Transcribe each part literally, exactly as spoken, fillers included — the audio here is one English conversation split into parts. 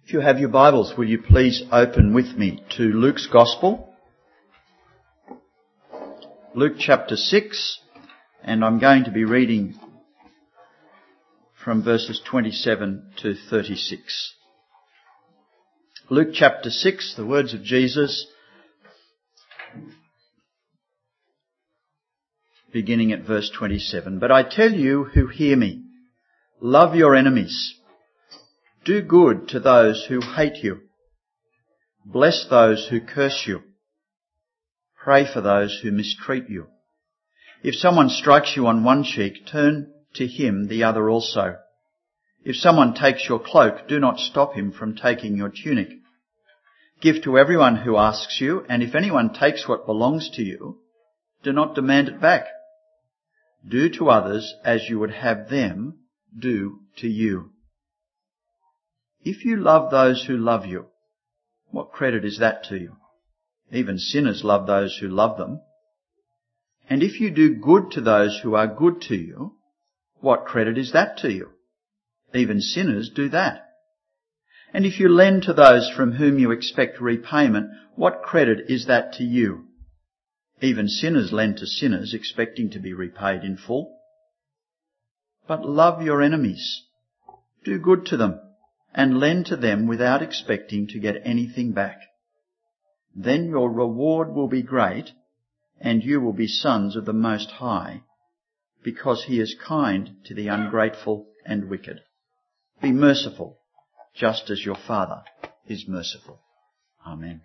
If you have your Bibles, will you please open with me to Luke's Gospel, Luke chapter six, and I'm going to be reading from verses twenty-seven to thirty-six. Luke chapter six, the words of Jesus, beginning at verse twenty-seven. But I tell you who hear me, love your enemies. Do good to those who hate you. Bless those who curse you. Pray for those who mistreat you. If someone strikes you on one cheek, turn to him the other also. If someone takes your cloak, do not stop him from taking your tunic. Give to everyone who asks you, and if anyone takes what belongs to you, do not demand it back. Do to others as you would have them do to you. If you love those who love you, what credit is that to you? Even sinners love those who love them. And if you do good to those who are good to you, what credit is that to you? Even sinners do that. And if you lend to those from whom you expect repayment, what credit is that to you? Even sinners lend to sinners, expecting to be repaid in full. But love your enemies. Do good to them, and lend to them without expecting to get anything back. Then your reward will be great, and you will be sons of the Most High, because he is kind to the ungrateful and wicked. Be merciful, just as your Father is merciful. Amen.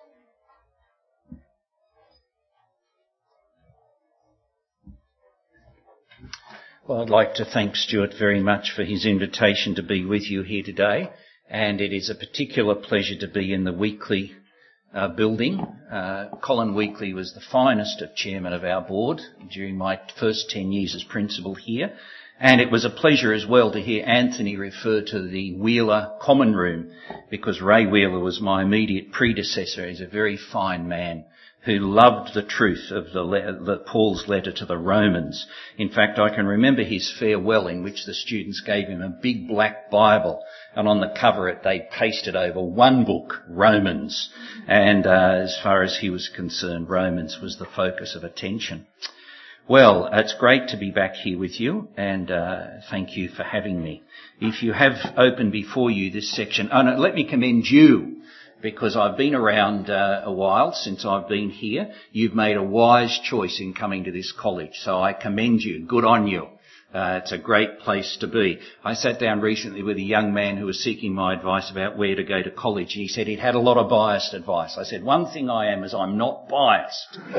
Well, I'd like to thank Stuart very much for his invitation to be with you here today, and it is a particular pleasure to be in the Weekly uh, building. Uh, Colin Weekly was the finest of chairmen of our board during my first ten years as principal here, and it was a pleasure as well to hear Anthony refer to the Wheeler Common Room, because Ray Wheeler was my immediate predecessor. He's a very fine man who loved the truth of the, le- the Paul's letter to the Romans. In fact, I can remember his farewell, in which the students gave him a big black Bible, and on the cover it they pasted over one book, Romans. And uh, as far as he was concerned, Romans was the focus of attention. Well, it's great to be back here with you, and uh, thank you for having me. If you have opened before you this section, oh no, let me commend you, because I've been around uh, a while since I've been here. You've made a wise choice in coming to this college, so I commend you. Good on you. Uh, it's a great place to be. I sat down recently with a young man who was seeking my advice about where to go to college, and he said he'd had a lot of biased advice. I said, one thing I am is I'm not biased. Uh,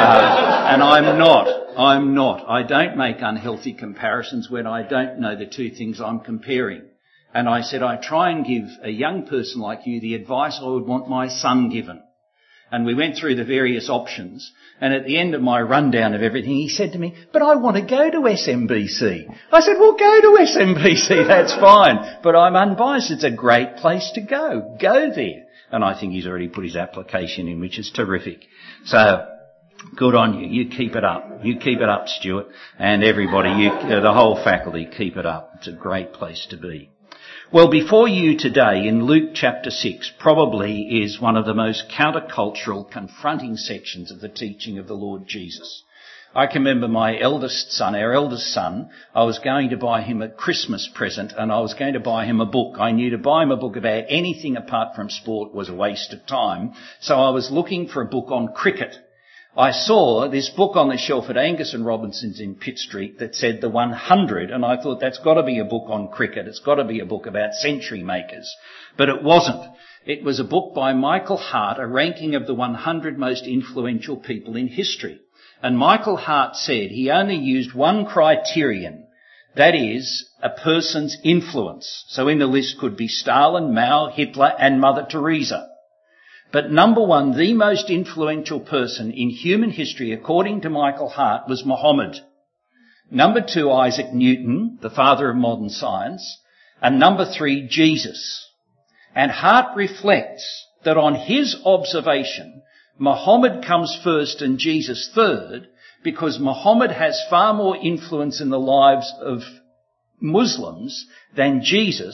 and I'm not. I'm not. I don't make unhealthy comparisons when I don't know the two things I'm comparing. And I said, I try and give a young person like you the advice I would want my son given. And we went through the various options. And at the end of my rundown of everything, he said to me, but I want to go to S M B C. I said, well, go to S M B C, that's fine. But I'm unbiased. It's a great place to go. Go there. And I think he's already put his application in, which is terrific. So, good on you. You keep it up. You keep it up, Stuart. And everybody, you, uh, the whole faculty, keep it up. It's a great place to be. Well, before you today in Luke chapter six probably is one of the most countercultural, confronting sections of the teaching of the Lord Jesus. I can remember my eldest son, our eldest son, I was going to buy him a Christmas present, and I was going to buy him a book. I knew to buy him a book about anything apart from sport was a waste of time, so I was looking for a book on cricket. I saw this book on the shelf at Angus and Robinson's in Pitt Street that said the one hundred, and I thought that's got to be a book on cricket. It's got to be a book about century makers. But it wasn't. It was a book by Michael Hart, a ranking of the one hundred most influential people in history. And Michael Hart said he only used one criterion, that is, a person's influence. So in the list could be Stalin, Mao, Hitler and Mother Teresa. But number one, the most influential person in human history, according to Michael Hart, was Muhammad. Number two, Isaac Newton, the father of modern science. And number three, Jesus. And Hart reflects that on his observation, Muhammad comes first and Jesus third, because Muhammad has far more influence in the lives of Muslims than Jesus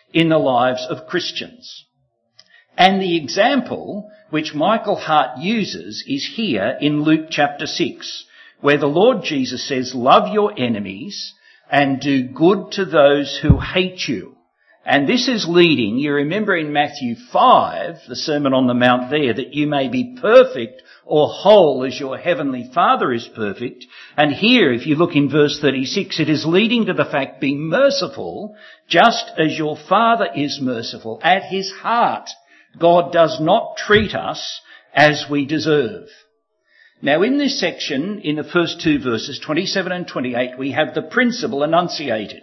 in the lives of Christians. And the example which Michael Hart uses is here in Luke chapter six, where the Lord Jesus says, love your enemies and do good to those who hate you. And this is leading, you remember in Matthew five, the Sermon on the Mount there, that you may be perfect or whole as your heavenly Father is perfect. And here, if you look in verse thirty-six, it is leading to the fact, be merciful just as your Father is merciful. At his heart, God does not treat us as we deserve. Now in this section, in the first two verses, twenty-seven and twenty-eight, we have the principle enunciated.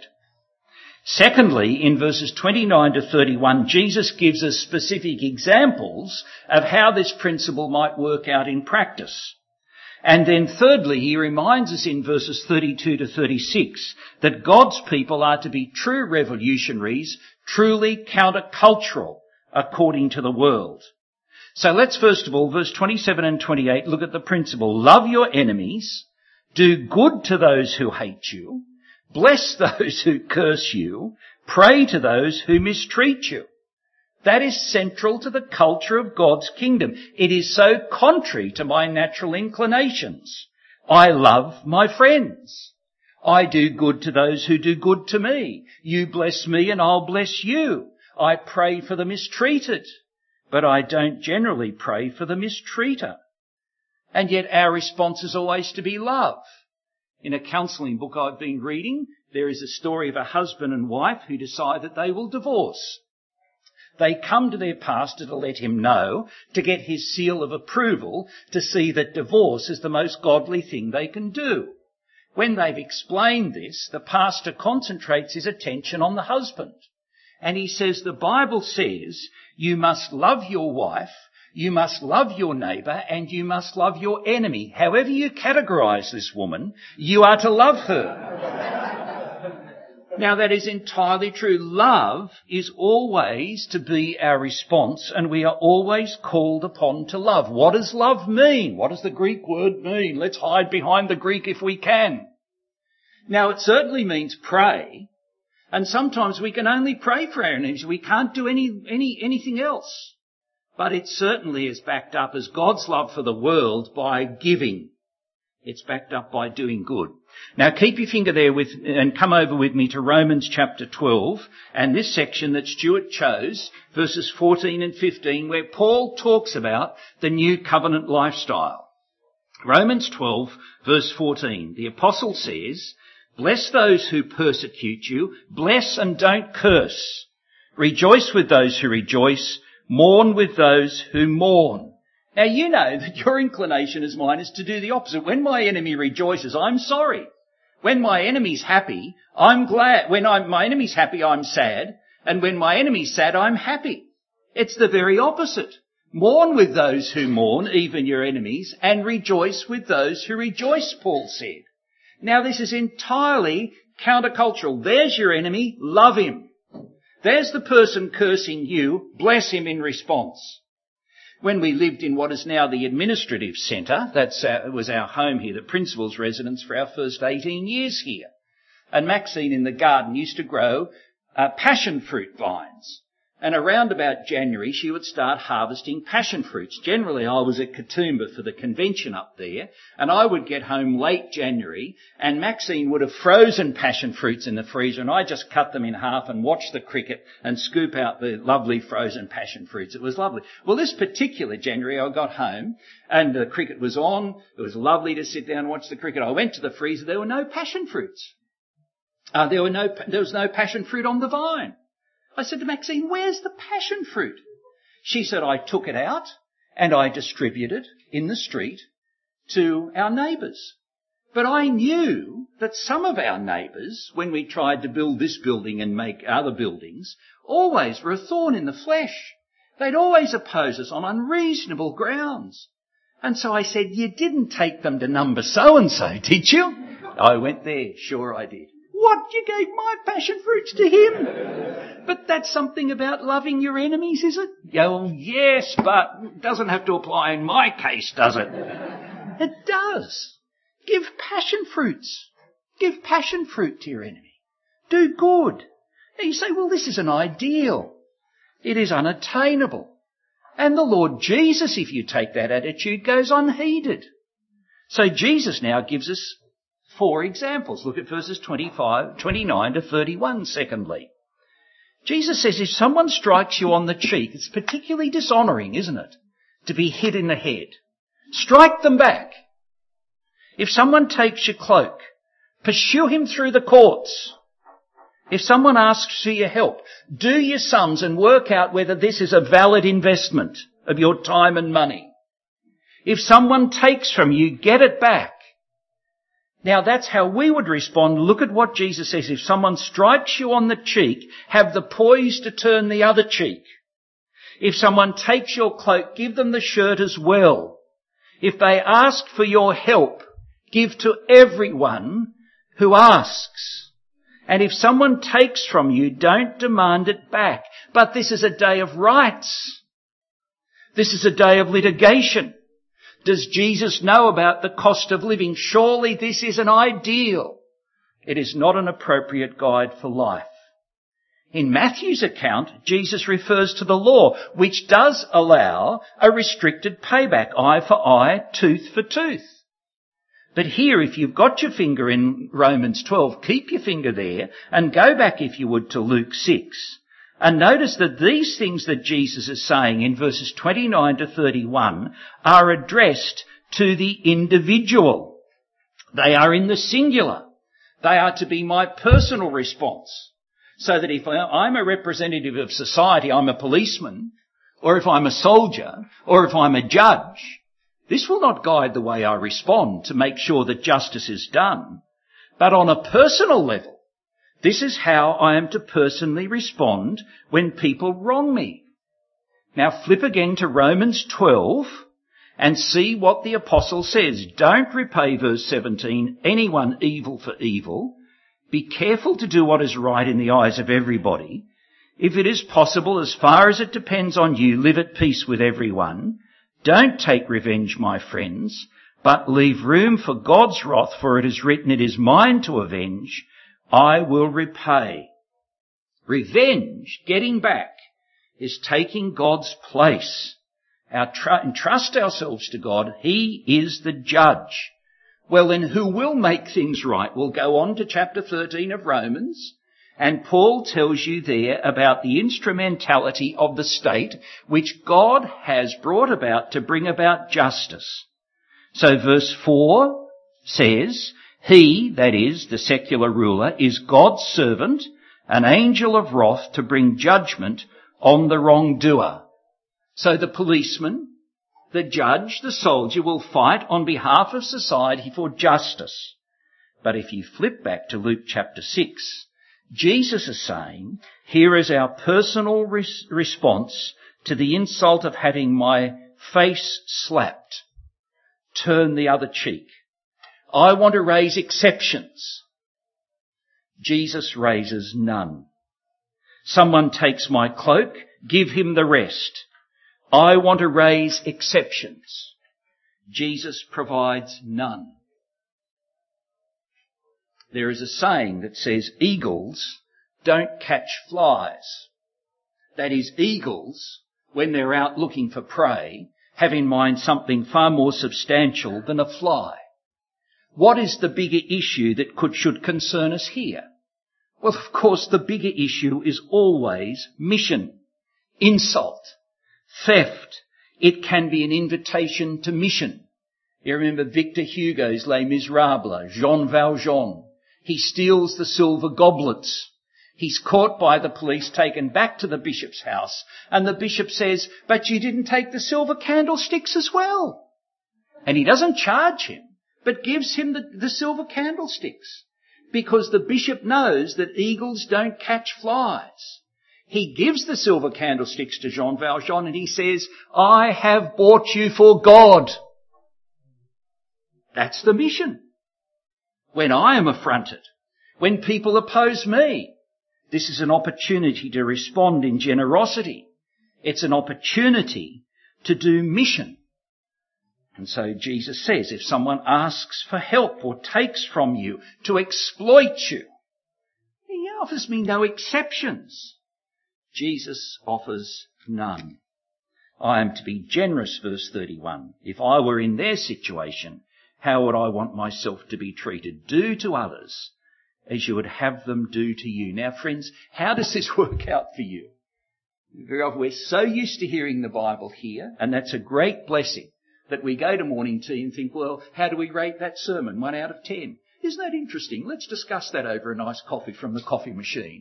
Secondly, in verses twenty-nine to thirty-one, Jesus gives us specific examples of how this principle might work out in practice. And then thirdly, he reminds us in verses thirty-two to thirty-six that God's people are to be true revolutionaries, truly countercultural according to the world. So let's first of all, verse twenty-seven and twenty-eight, look at the principle. Love your enemies, do good to those who hate you, bless those who curse you, pray to those who mistreat you. That is central to the culture of God's kingdom. It is so contrary to my natural inclinations. I love my friends. I do good to those who do good to me. You bless me and I'll bless you. I pray for the mistreated, but I don't generally pray for the mistreater. And yet our response is always to be love. In a counselling book I've been reading, there is a story of a husband and wife who decide that they will divorce. They come to their pastor to let him know, to get his seal of approval, to see that divorce is the most godly thing they can do. When they've explained this, the pastor concentrates his attention on the husband. And he says, the Bible says, you must love your wife, you must love your neighbour, and you must love your enemy. However you categorise this woman, you are to love her. Now that is entirely true. Love is always to be our response, and we are always called upon to love. What does love mean? What does the Greek word mean? Let's hide behind the Greek if we can. Now it certainly means pray, and sometimes we can only pray for our enemies. We can't do any, any, anything else. But it certainly is backed up as God's love for the world by giving. It's backed up by doing good. Now keep your finger there with, and come over with me to Romans chapter twelve, and this section that Stuart chose, verses fourteen and fifteen, where Paul talks about the new covenant lifestyle. Romans twelve, verse fourteen, the apostle says, bless those who persecute you, bless and don't curse. Rejoice with those who rejoice, mourn with those who mourn. Now you know that your inclination as mine is to do the opposite. When my enemy rejoices, I'm sorry. When my enemy's happy, I'm glad. When I'm, my enemy's happy, I'm sad. And when my enemy's sad, I'm happy. It's the very opposite. Mourn with those who mourn, even your enemies, and rejoice with those who rejoice, Paul said. Now this is entirely countercultural. There's your enemy, love him. There's the person cursing you, bless him in response. When we lived in what is now the administrative centre, that was our home here, the principal's residence for our first eighteen years here. And Maxine in the garden used to grow uh, passion fruit vines. And around about January, she would start harvesting passion fruits. Generally, I was at Katoomba for the convention up there, and I would get home late January, and Maxine would have frozen passion fruits in the freezer, and I just cut them in half and watch the cricket and scoop out the lovely frozen passion fruits. It was lovely. Well, this particular January, I got home, and the cricket was on. It was lovely to sit down and watch the cricket. I went to the freezer. There were no passion fruits. Uh, there were no, there was no passion fruit on the vine. I said to Maxine, where's the passion fruit? She said, I took it out and I distributed in the street to our neighbours. But I knew that some of our neighbours, when we tried to build this building and make other buildings, always were a thorn in the flesh. They'd always oppose us on unreasonable grounds. And so I said, you didn't take them to number so-and-so, did you? I went there. Sure I did. What? You gave my passion fruits to him? But that's something about loving your enemies, is it? Oh, yes, but it doesn't have to apply in my case, does it? It does. Give passion fruits. Give passion fruit to your enemy. Do good. And you say, well, this is an ideal. It is unattainable. And the Lord Jesus, if you take that attitude, goes unheeded. So Jesus now gives us four examples. Look at verses twenty-five, twenty-nine to thirty-one, secondly. Jesus says if someone strikes you on the cheek, it's particularly dishonouring, isn't it, to be hit in the head. Strike them back. If someone takes your cloak, pursue him through the courts. If someone asks for your help, do your sums and work out whether this is a valid investment of your time and money. If someone takes from you, get it back. Now that's how we would respond. Look at what Jesus says. If someone strikes you on the cheek, have the poise to turn the other cheek. If someone takes your cloak, give them the shirt as well. If they ask for your help, give to everyone who asks. And if someone takes from you, don't demand it back. But this is a day of rights. This is a day of litigation. Does Jesus know about the cost of living? Surely this is an ideal. It is not an appropriate guide for life. In Matthew's account, Jesus refers to the law, which does allow a restricted payback, eye for eye, tooth for tooth. But here, if you've got your finger in Romans twelve, keep your finger there and go back, if you would, to Luke six. And notice that these things that Jesus is saying in verses twenty-nine to thirty-one are addressed to the individual. They are in the singular. They are to be my personal response. So that if I'm a representative of society, I'm a policeman, or if I'm a soldier, or if I'm a judge, this will not guide the way I respond to make sure that justice is done. But on a personal level, this is how I am to personally respond when people wrong me. Now flip again to Romans twelve and see what the apostle says. Don't repay, verse seventeen, anyone evil for evil. Be careful to do what is right in the eyes of everybody. If it is possible, as far as it depends on you, live at peace with everyone. Don't take revenge, my friends, but leave room for God's wrath, for it is written, it is mine to avenge. I will repay. Revenge, getting back, is taking God's place. Our tr- entrust ourselves to God. He is the judge. Well, then who will make things right? We'll go on to chapter thirteen of Romans, and Paul tells you there about the instrumentality of the state which God has brought about to bring about justice. So verse four says, he, that is, the secular ruler, is God's servant, an angel of wrath to bring judgment on the wrongdoer. So the policeman, the judge, the soldier will fight on behalf of society for justice. But if you flip back to Luke chapter six, Jesus is saying, here is our personal res- response to the insult of having my face slapped. Turn the other cheek. I want to raise exceptions. Jesus raises none. Someone takes my cloak, give him the rest. I want to raise exceptions. Jesus provides none. There is a saying that says eagles don't catch flies. That is, eagles, when they're out looking for prey, have in mind something far more substantial than a fly. What is the bigger issue that could, should concern us here? Well, of course, the bigger issue is always mission, insult, theft. It can be an invitation to mission. You remember Victor Hugo's Les Miserables, Jean Valjean. He steals the silver goblets. He's caught by the police, taken back to the bishop's house, and the bishop says, but you didn't take the silver candlesticks as well. And he doesn't charge him, but gives him the, the silver candlesticks, because the bishop knows that eagles don't catch flies. He gives the silver candlesticks to Jean Valjean and he says, I have bought you for God. That's the mission. When I am affronted, when people oppose me, this is an opportunity to respond in generosity. It's an opportunity to do mission. And so Jesus says, if someone asks for help or takes from you to exploit you, offers me no exceptions. Jesus offers none. I am to be generous, verse thirty-one. If I were in their situation, how would I want myself to be treated? Do to others as you would have them do to you. Now, friends, how does this work out for you? Very often we're so used to hearing the Bible here, and that's a great blessing, that we go to morning tea and think, well, how do we rate that sermon? One out of ten. Isn't that interesting? Let's discuss that over a nice coffee from the coffee machine.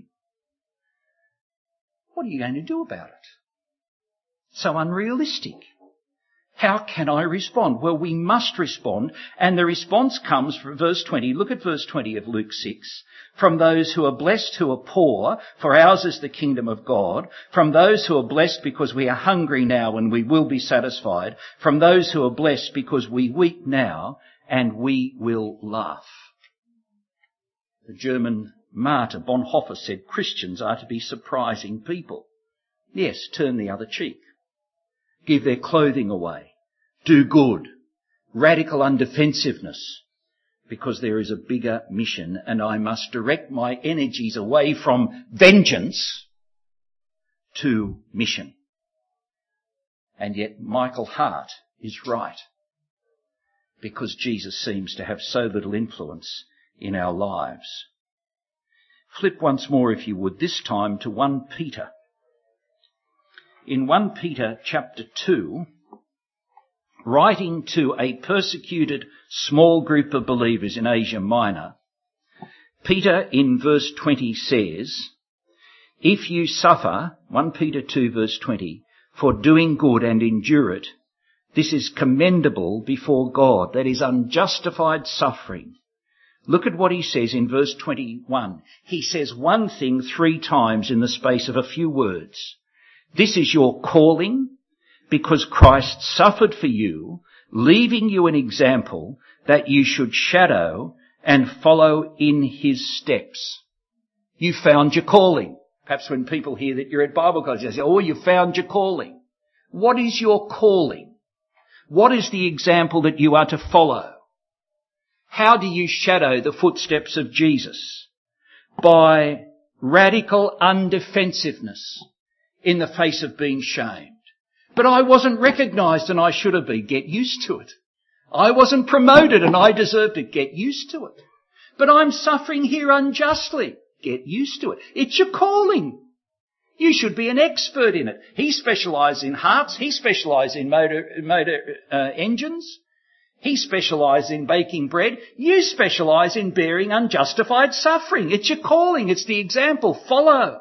What are you going to do about it? So unrealistic. How can I respond? Well, we must respond, and the response comes from verse twenty. Look at verse twenty of Luke six. From those who are blessed who are poor, for ours is the kingdom of God. From those who are blessed because we are hungry now and we will be satisfied. From those who are blessed because we weep now and we will laugh. The German martyr Bonhoeffer said Christians are to be surprising people. Yes, turn the other cheek. Give their clothing away. Do good. Radical undefensiveness. Because there is a bigger mission, and I must direct my energies away from vengeance to mission. And yet Michael Hart is right. Because Jesus seems to have so little influence in our lives. Flip once more, if you would, this time to First Peter. In First Peter chapter two, writing to a persecuted small group of believers in Asia Minor, Peter in verse twenty says, if you suffer, First Peter two verse twenty, for doing good and endure it, this is commendable before God. That is unjustified suffering. Look at what he says in verse twenty-one. He says one thing three times in the space of a few words. This is your calling, because Christ suffered for you, leaving you an example that you should shadow and follow in his steps. You found your calling. Perhaps when people hear that you're at Bible college, they say, oh, you found your calling. What is your calling? What is the example that you are to follow? How do you shadow the footsteps of Jesus? By radical undefensiveness in the face of being shamed. But I wasn't recognised and I should have been. Get used to it. I wasn't promoted and I deserved it. Get used to it. But I'm suffering here unjustly. Get used to it. It's your calling. You should be an expert in it. He specialised in hearts. He specialised in motor, motor uh, engines. He specialised in baking bread. You specialise in bearing unjustified suffering. It's your calling. It's the example. Follow.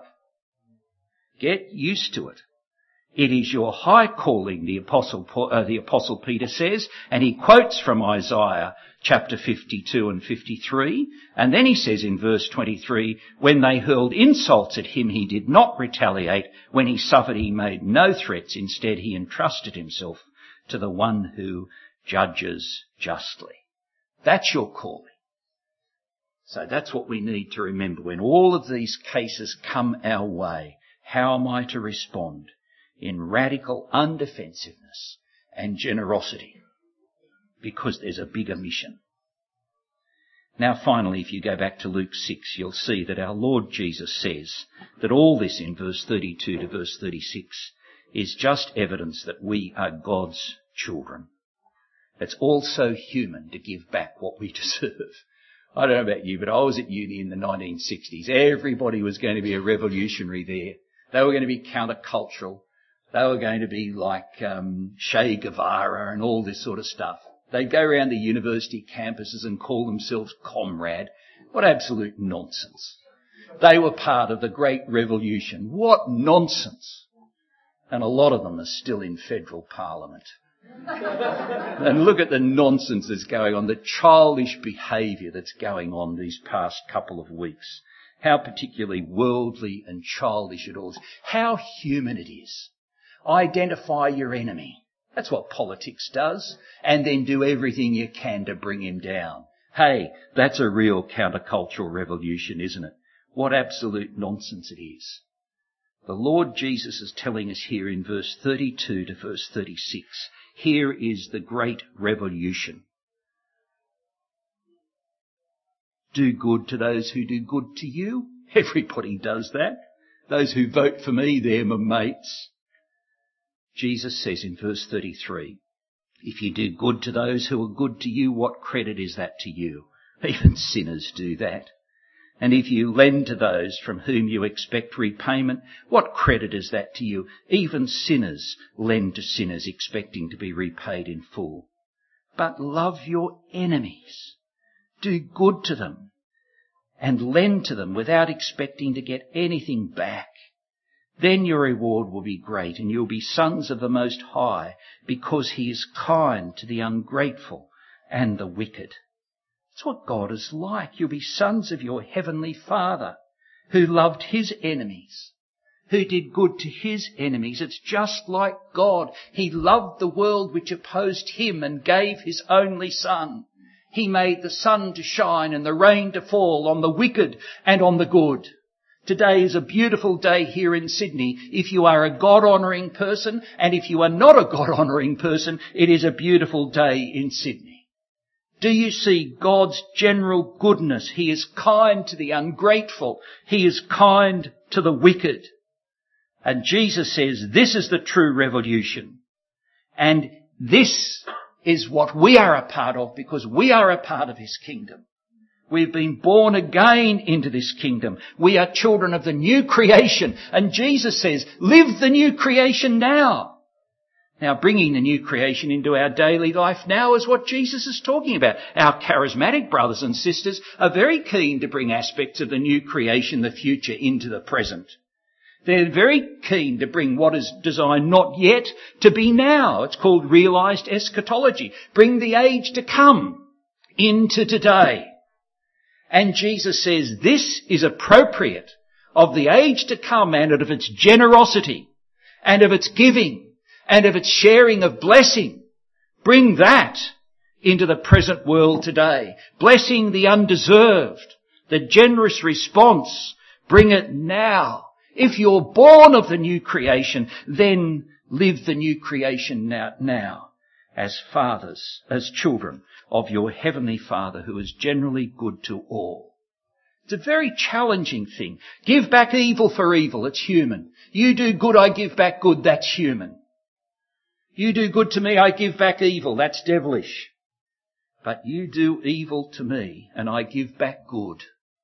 Get used to it. It is your high calling, the Apostle, uh, the Apostle Peter says, and he quotes from Isaiah chapter fifty-two and fifty-three, and then he says in verse twenty-three, when they hurled insults at him, he did not retaliate. When he suffered, he made no threats. Instead, he entrusted himself to the one who judges justly. That's your calling. So that's what we need to remember when all of these cases come our way. How am I to respond? In radical undefensiveness and generosity, because there's a bigger mission. Now finally, if you go back to Luke six, you'll see that our Lord Jesus says that all this in verse thirty-two to verse thirty-six is just evidence that we are God's children. It's also human to give back what we deserve. I don't know about you, but I was at uni in the nineteen sixties. Everybody was going to be a revolutionary there. They were going to be countercultural. They were going to be like um, Che Guevara and all this sort of stuff. They'd go around the university campuses and call themselves comrade. What absolute nonsense. They were part of the Great Revolution. What nonsense. And a lot of them are still in federal parliament. And look at the nonsense that's going on, the childish behaviour that's going on these past couple of weeks. How particularly worldly and childish it all is. How human it is. Identify your enemy. That's what politics does. And then do everything you can to bring him down. Hey, that's a real countercultural revolution, isn't it? What absolute nonsense it is. The Lord Jesus is telling us here in verse thirty-two to verse thirty-six, here is the great revolution. Do good to those who do good to you. Everybody does that. Those who vote for me, they're my mates. Jesus says in verse thirty-three, if you do good to those who are good to you, what credit is that to you? Even sinners do that. And if you lend to those from whom you expect repayment, what credit is that to you? Even sinners lend to sinners expecting to be repaid in full. But love your enemies. Do good to them and lend to them without expecting to get anything back. Then your reward will be great and you'll be sons of the Most High, because he is kind to the ungrateful and the wicked. That's what God is like. You'll be sons of your heavenly Father, who loved his enemies, who did good to his enemies. It's just like God. He loved the world which opposed him and gave his only Son. He made the sun to shine and the rain to fall on the wicked and on the good. Today is a beautiful day here in Sydney. If you are a God-honouring person, and if you are not a God-honouring person, it is a beautiful day in Sydney. Do you see God's general goodness? He is kind to the ungrateful. He is kind to the wicked. And Jesus says this is the true revolution. And this is what we are a part of, because we are a part of his kingdom. We've been born again into this kingdom. We are children of the new creation. And Jesus says, live the new creation now. Now, bringing the new creation into our daily life now is what Jesus is talking about. Our charismatic brothers and sisters are very keen to bring aspects of the new creation, the future, into the present. They're very keen to bring what is designed not yet to be now. It's called realised eschatology. Bring the age to come into today. And Jesus says this is appropriate of the age to come, and of its generosity and of its giving and of its sharing of blessing. Bring that into the present world today. Blessing the undeserved, the generous response. Bring it now. If you're born of the new creation, then live the new creation now, now as fathers, as children of your heavenly Father, who is generally good to all. It's a very challenging thing. Give back evil for evil. It's human. You do good, I give back good. That's human. You do good to me, I give back evil. That's devilish. But you do evil to me and I give back good.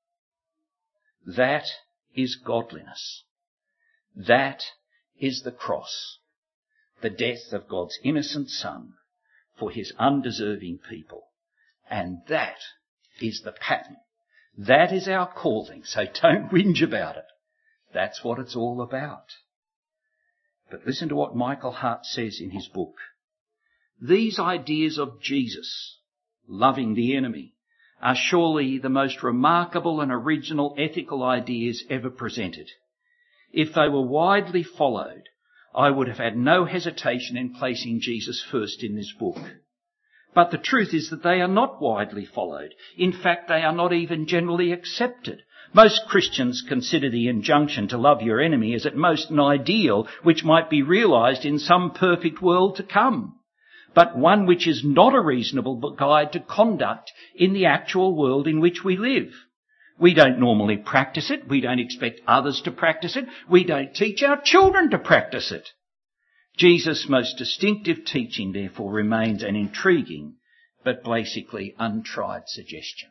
That is godliness. That is the cross. The death of God's innocent Son for his undeserving people. And that is the pattern. That is our calling. So don't whinge about it. That's what it's all about. But listen to what Michael Hart says in his book. These ideas of Jesus, loving the enemy, are surely the most remarkable and original ethical ideas ever presented. If they were widely followed, I would have had no hesitation in placing Jesus first in this book. But the truth is that they are not widely followed. In fact, they are not even generally accepted. Most Christians consider the injunction to love your enemy as at most an ideal which might be realised in some perfect world to come, but one which is not a reasonable guide to conduct in the actual world in which we live. We don't normally practice it. We don't expect others to practice it. We don't teach our children to practice it. Jesus' most distinctive teaching, therefore, remains an intriguing but basically untried suggestion.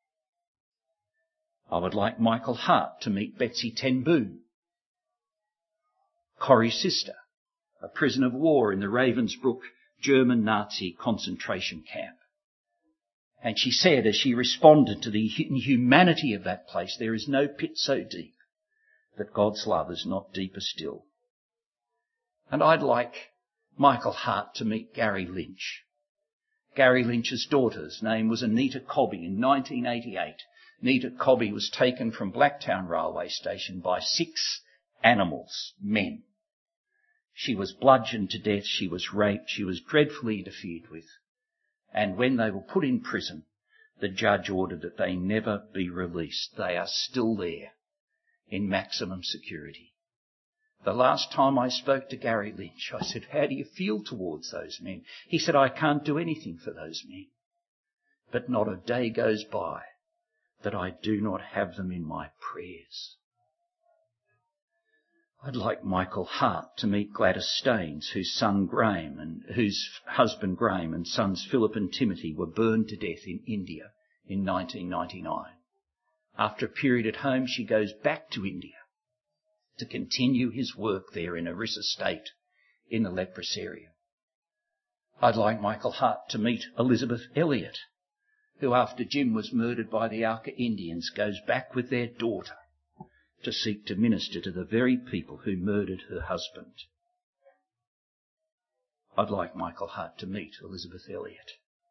I would like Michael Hart to meet Betsy ten Boom, Corrie's sister, a prisoner of war in the Ravensbrück German Nazi concentration camp. And she said, as she responded to the inhumanity of that place, there is no pit so deep that God's love is not deeper still. And I'd like Michael Hart to meet Gary Lynch. Gary Lynch's daughter's name was Anita Cobby. In nineteen eighty-eight, Anita Cobby was taken from Blacktown Railway Station by six animals, men. She was bludgeoned to death, she was raped, she was dreadfully interfered with. And when they were put in prison, the judge ordered that they never be released. They are still there in maximum security. The last time I spoke to Gary Lynch, I said, how do you feel towards those men? He said, I can't do anything for those men. But not a day goes by that I do not have them in my prayers. I'd like Michael Hart to meet Gladys Staines, whose son Graham and whose husband Graham and sons Philip and Timothy were burned to death in India in nineteen ninety-nine. After a period at home, she goes back to India to continue his work there in Orissa State in the leprous area. I'd like Michael Hart to meet Elizabeth Elliot, who after Jim was murdered by the Auca Indians goes back with their daughter to seek to minister to the very people who murdered her husband. I'd like Michael Hart to meet Elizabeth Elliot.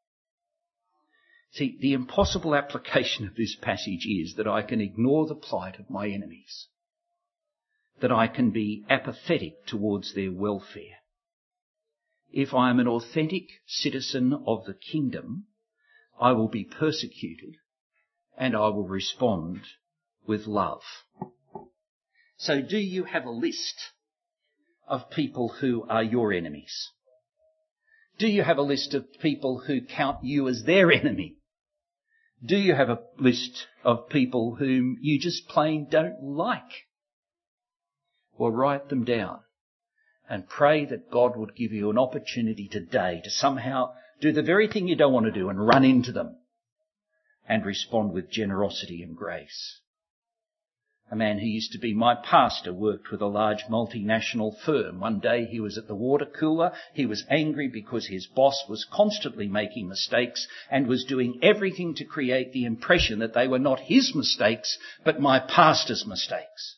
See, the impossible application of this passage is that I can ignore the plight of my enemies, that I can be apathetic towards their welfare. If I am an authentic citizen of the kingdom, I will be persecuted and I will respond with love. So do you have a list of people who are your enemies? Do you have a list of people who count you as their enemy? Do you have a list of people whom you just plain don't like? Well, write them down and pray that God would give you an opportunity today to somehow do the very thing you don't want to do and run into them and respond with generosity and grace. A man who used to be my pastor worked with a large multinational firm. One day he was at the water cooler. He was angry because his boss was constantly making mistakes and was doing everything to create the impression that they were not his mistakes, but my pastor's mistakes.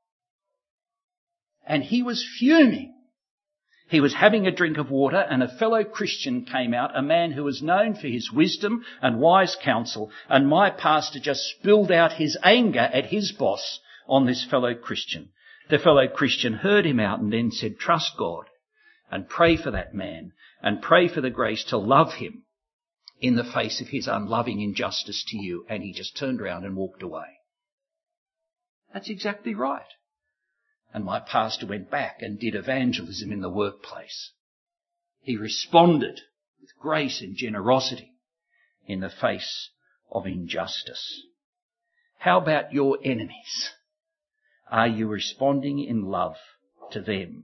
And he was fuming. He was having a drink of water and a fellow Christian came out, a man who was known for his wisdom and wise counsel, and my pastor just spilled out his anger at his boss on this fellow Christian. The fellow Christian heard him out and then said, trust God and pray for that man and pray for the grace to love him in the face of his unloving injustice to you. And he just turned around and walked away. That's exactly right. And my pastor went back and did evangelism in the workplace. He responded with grace and generosity in the face of injustice. How about your enemies? Are you responding in love to them?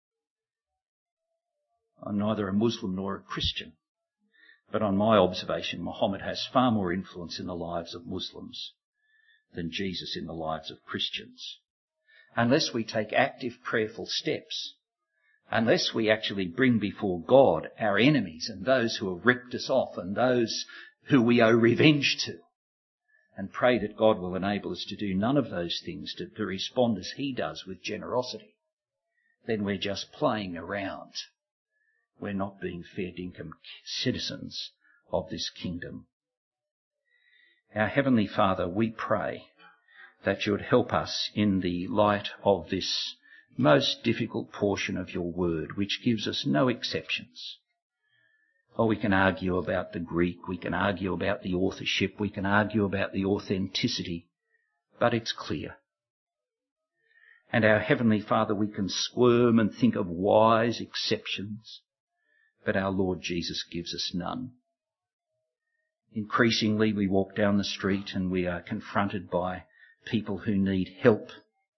I'm neither a Muslim nor a Christian, but on my observation, Muhammad has far more influence in the lives of Muslims than Jesus in the lives of Christians. Unless we take active prayerful steps, unless we actually bring before God our enemies and those who have ripped us off and those who we owe revenge to, and pray that God will enable us to do none of those things, to, to respond as he does with generosity, then we're just playing around. We're not being fair dinkum citizens of this kingdom. Our Heavenly Father, we pray that you would help us in the light of this most difficult portion of your word, which gives us no exceptions. Oh, we can argue about the Greek, we can argue about the authorship, we can argue about the authenticity, but it's clear. And our Heavenly Father, we can squirm and think of wise exceptions, but our Lord Jesus gives us none. Increasingly, we walk down the street and we are confronted by people who need help.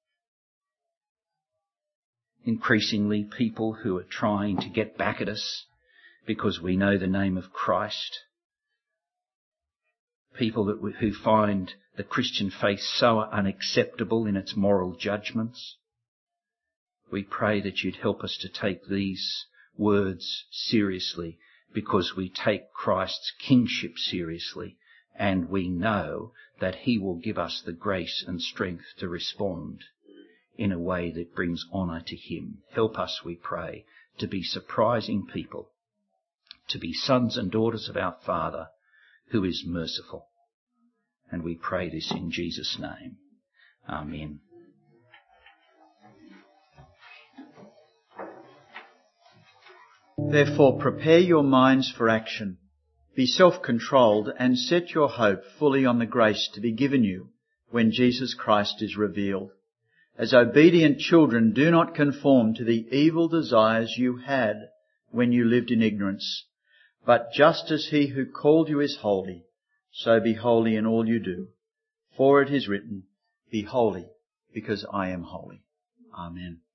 Increasingly, people who are trying to get back at us because we know the name of Christ. People that we, who find the Christian faith so unacceptable in its moral judgments. We pray that you'd help us to take these words seriously because we take Christ's kingship seriously, and we know that he will give us the grace and strength to respond in a way that brings honour to him. Help us, we pray, to be surprising people, to be sons and daughters of our Father who is merciful. And we pray this in Jesus' name. Amen. Therefore prepare your minds for action. Be self-controlled and set your hope fully on the grace to be given you when Jesus Christ is revealed. As obedient children, do not conform to the evil desires you had when you lived in ignorance. But just as he who called you is holy, so be holy in all you do. For it is written, Be holy, because I am holy. Amen.